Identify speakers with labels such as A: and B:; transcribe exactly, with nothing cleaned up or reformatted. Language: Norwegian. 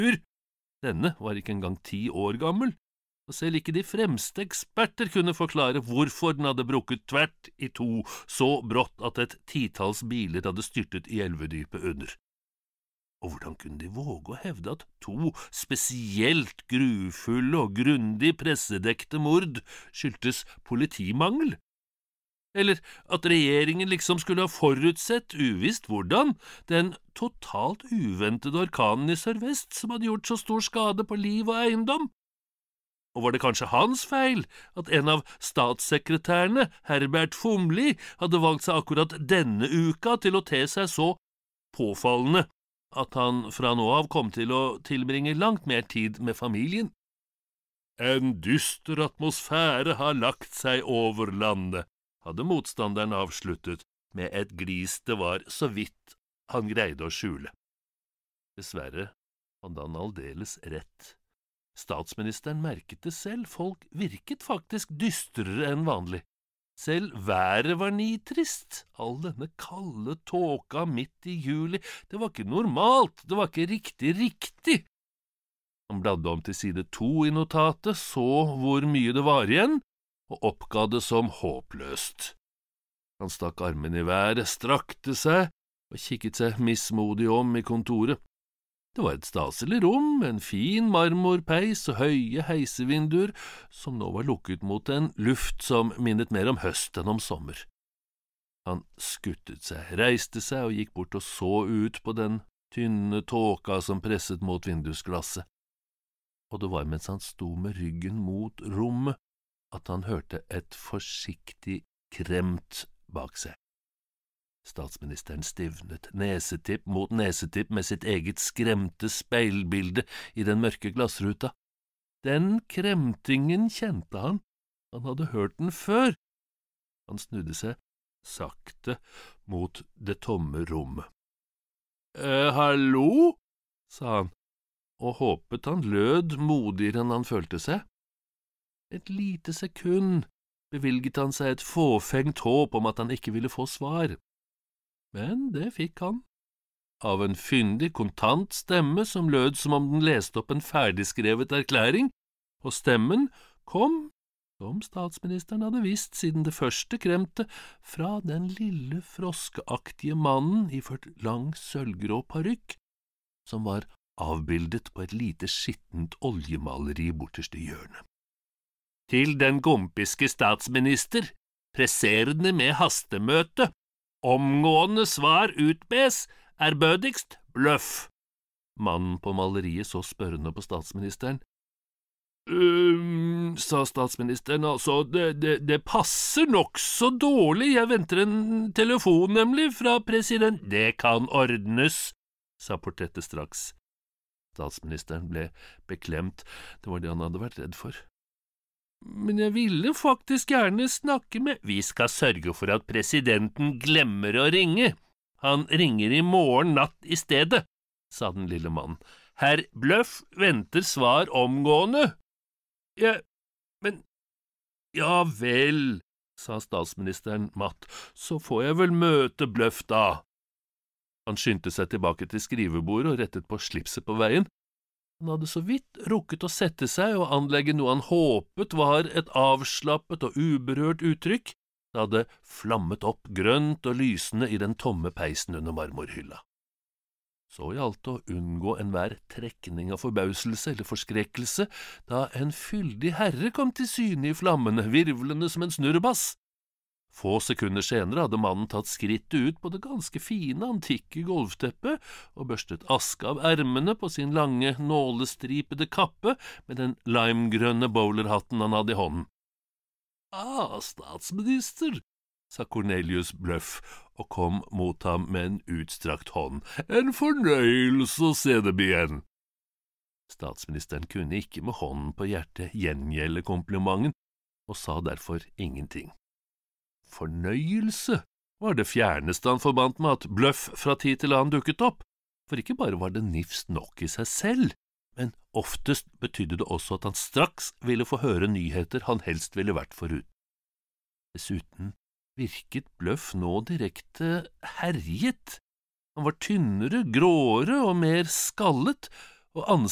A: Denne var ikke engang ti år gammel, og selv ikke de fremste eksperter kunne forklare hvorfor den hadde brukket tvert i to så brått at et titalls biler hadde styrtet i elvedypet under. Og hvordan kunne de våge å hevde at to spesielt grufulle og grundig pressedekte mord skyldtes politimangel? Eller at regjeringen liksom skulle ha forutsett, uvisst hvordan, den totalt uventede orkanen i sørvest som hadde gjort så stor skade på liv og eiendom? Og var det kanskje hans feil at en av statssekretærene, Herbert Fumli, hadde valgt seg akkurat denne uka til å te seg så påfallende at han fra nå av kom til å tilbringe langt mer tid med familien? En dyster atmosfære har lagt seg over landet, hadde motstanderen avsluttet med et glis det var så vidt han greide å skjule. Dessverre hadde han aldeles rett. Statsministeren merket det selv, folk virket faktisk dystrere enn vanlig. Selv været var nitrist, all denne kalde tåka midt i juli, det var ikke normalt, det var ikke riktig riktig. Han bladde om til side to i notatet, så hvor mye det var igjen, og oppga det som håpløst. Han stakk armen i været, strakte seg og kikket seg mismodig om i kontoret. Det var et staselig rom, en fin marmorpeis og høye heisevinduer, som nå var lukket mot en luft som minnet mer om høst enn om sommer. Han skuttet seg, reiste seg og gikk bort og så ut på den tynne tåka som presset mot vindusglasset. Og det var mens han sto med ryggen mot rommet, at han hørte et forsiktig kremt bak seg. Statsministeren stivnet, nesetipp mot nesetipp med sitt eget skremte speilbilde i den mørke glassruta. Den kremtingen kjente han, han hadde hørt den før. Han snudde seg sakte mot det tomme rommet. «Eh, hallo?» sa han, og håpet han lød modigere enn han følte seg. Et lite sekund bevilget han seg et fåfengt håp om at han ikke ville få svar. Men det fikk han, av en fyndig, kontant stemme som lød som om den leste opp en ferdigskrevet erklæring, og stemmen kom, som statsministeren hadde visst siden det første kremte, fra den lille froskeaktige mannen iført lang sølvgrå parykk, som var avbildet på et lite skittent oljemaleri borterst i hjørnet. Til den gompiske statsminister, presserende med hastemøte, omgående svar utbes, ærbødigst bløff. Mannen på maleriet så spørrende på statsministeren. «Um, sa statsministeren, altså, det, det, det passer nok så dårlig, jeg venter en telefon nemlig fra president. Det kan ordnes, sa portrettet straks. Statsministeren ble beklemt, det var det han hadde vært redd for. Men jeg ville faktisk gjerne snakke med… Vi skal sørge for at presidenten glemmer å ringe. Han ringer i morgen natt i stedet, sa den lille mannen. Herr Bløff venter svar omgående. Ja, men… Ja vel, sa statsministeren matt, så får jeg vel møte Bløff da. Han skyndte seg tilbake til skrivebordet og rettet på slipset på veien. Han hadde så vidt rukket å sette seg og anlegge noe han håpet var et avslappet og uberørt uttrykk. Det hadde flammet opp grønt og lysende i den tomme peisen under marmorhylla. Så gjaldt det å unngå enhver trekning av forbauselse eller forskrekkelse, da en fyldig herre kom til syne i flammene, virvlende som en snurrebass. Få sekunder senere hadde mannen tatt skrittet ut på det ganske fine, antikke golfteppet og børstet aske av ermene på sin lange, nålestripede kappe med den limegrønne bowlerhatten han hadde i hånden. «Ah, statsminister», sa Cornelius Bløff og kom mot ham med en utstrakt hånd. «En fornøyelse å se dem igjen.» Statsministeren kunne ikke med hånden på hjertet gjengjelde komplimenten, og sa derfor ingenting. Fornøyelse var det fjerneste han forbandt med at Bløff fra tid til annen dukket opp, for ikke bare var det nifst nok i seg selv, men oftest betydde det også at han straks ville få høre nyheter han helst ville vært forut. Dessuten virket Bløff nå direkte herjet. Han var tynnere, gråere og mer skallet, og ansiktet